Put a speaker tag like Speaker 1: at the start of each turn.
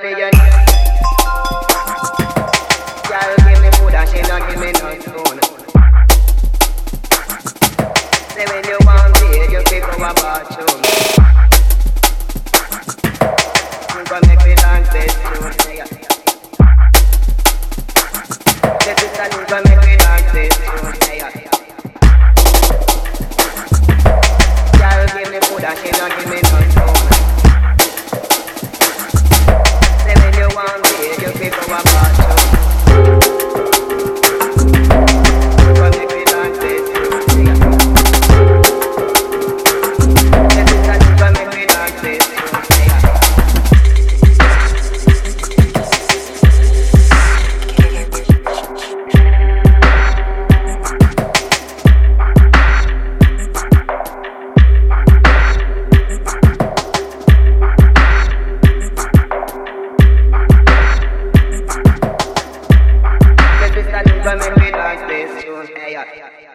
Speaker 1: for you. Girl give me food and she not give me no spoon. Say when you want me, you pick up a bathroom. You gon' make me dance this tune. Say sister, you gon' make me dance this tune. Girl give me food and she not give me no spoon. Say when you want me, you pick up a bathroom. You gon' make me dance this tune. Say sister, you gon' make me dance this tune. Make me dance this tune, hey, yeah.